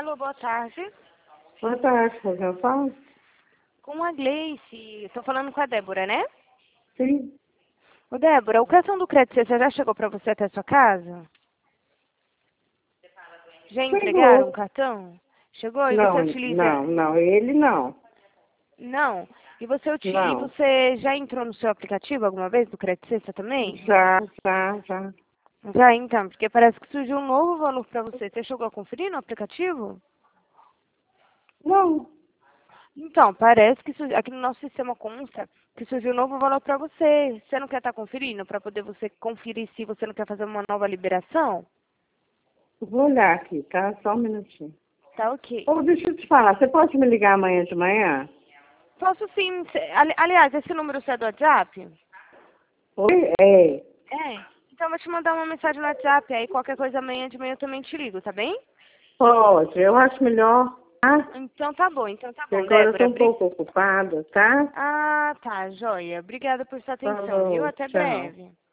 Alô, boa tarde. Boa tarde, com quem eu falo? Com a Gleice. Estou falando com a Débora, né? Sim. Ô, Débora, o cartão do crédito você já chegou para você até a sua casa? Já entregaram o Chegou. cartão? Chegou e você Não, utiliza... não, não, ele não. Não. E e Não. você já entrou no seu aplicativo alguma vez do Crédito Sexta também? Já. Já, então, porque parece que surgiu um novo valor para você. Você chegou a conferir no aplicativo? Não. Então, parece que aqui no nosso sistema consta que surgiu um novo valor para você. Você não quer estar conferindo para poder você conferir se você não quer fazer uma nova liberação? Vou olhar aqui, tá? Só um minutinho. Tá ok. Ô, deixa eu te falar, você pode me ligar amanhã de manhã? Posso sim. Aliás, esse número seu é do WhatsApp? Oi? É. É. Então eu vou te mandar uma mensagem no WhatsApp. Aí qualquer coisa amanhã de manhã eu também te ligo, tá bem? Pode, eu acho melhor, tá? Então tá bom, Porque agora eu tô Débora. um pouco ocupada, tá? Ah, tá, joia. Obrigada por sua atenção, viu? Falou, Até tchau. breve.